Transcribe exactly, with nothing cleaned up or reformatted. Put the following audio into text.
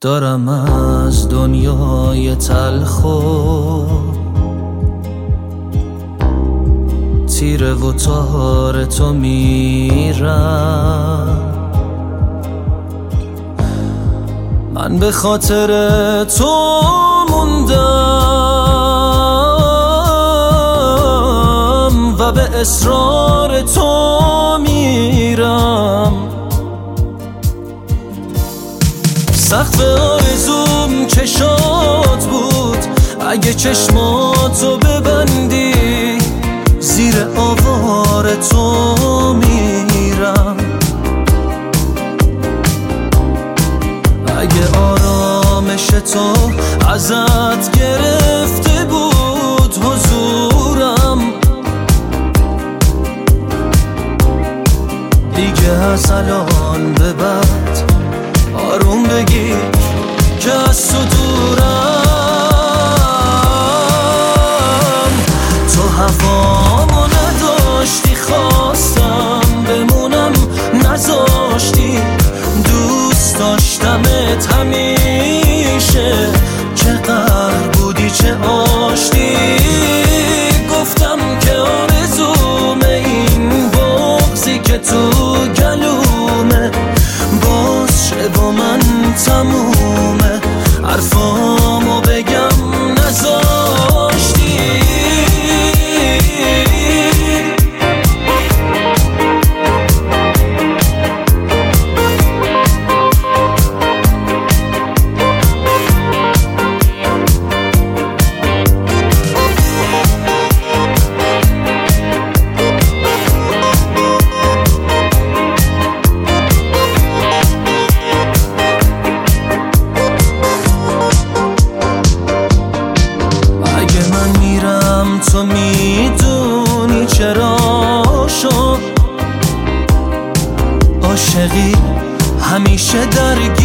دارم از دنیای تلخ و تیره و تار تو میرم. من به خاطر تو موندم و به اصرار تو میرم. سقف آرزوم چشات بود، اگه چشماتو ببندی زیر آوار تو میرم. اگه آرامش تو ازت گرفته بود حضورم، دیگه از الان به بعد آروم بگیر که از تو دورم. تو هوامو نداشتی، خواستم بمونم نذاشتی. دوست داشتمت همیشه، چه قهر بودی چه آشتی. گفتم که آرزوم این بغضی که تو گلومه باز شه با من تمومه. حرفامو بگم نذاشتی. تو میدونی چرا شد عاشقی همیشه درگیر